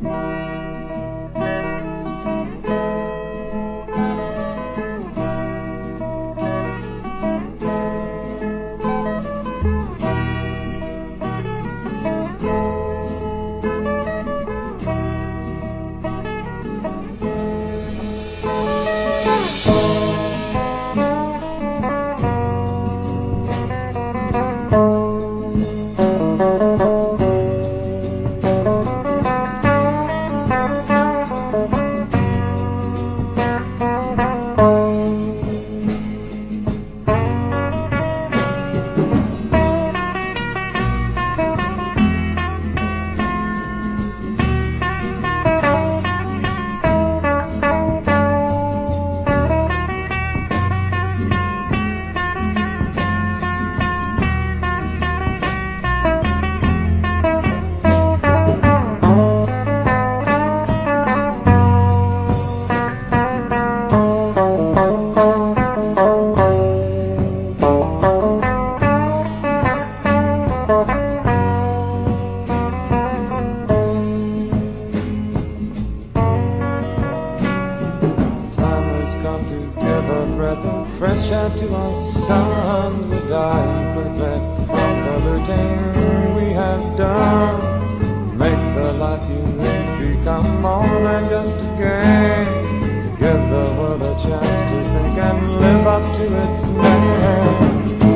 Fresh air to our sun, the dye prevent from polluting we have done. Make the life you lead become more than just a game. Give the world a chance to think and live up to its name.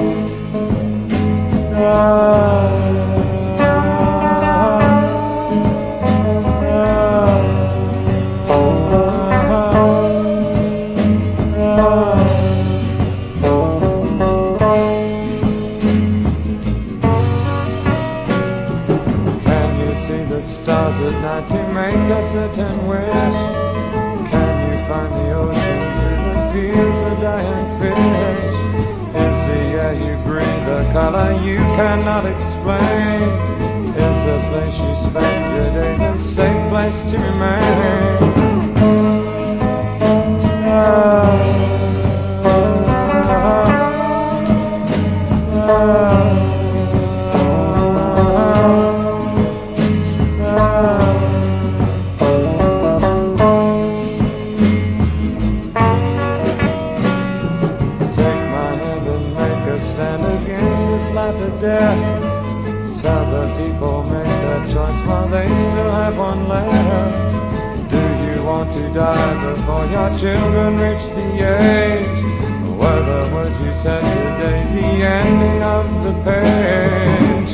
Stars at night to make a certain wish. Can you find the ocean through the fields of dying fish? Is the air you breathe a color you cannot explain? Is the place you spend your days a safe place to remain? Life or death. Tell the people make their choice while they still have one left. Do you want to die before your children reach the age? Were the words you said today the ending of the page?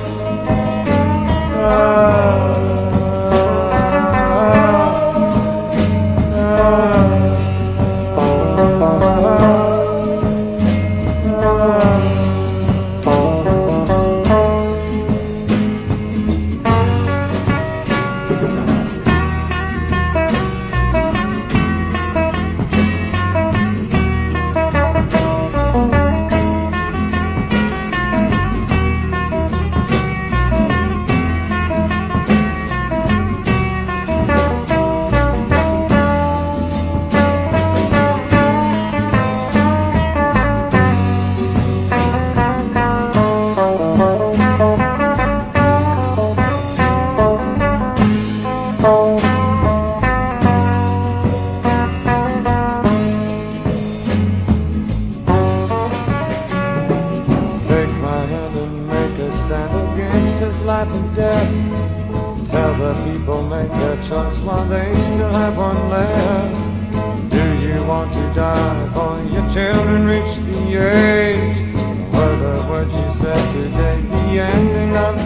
Life and death. Tell the people make their choice while they still have one left. Do you want to die before your children reach the age? Were the words you said today the ending of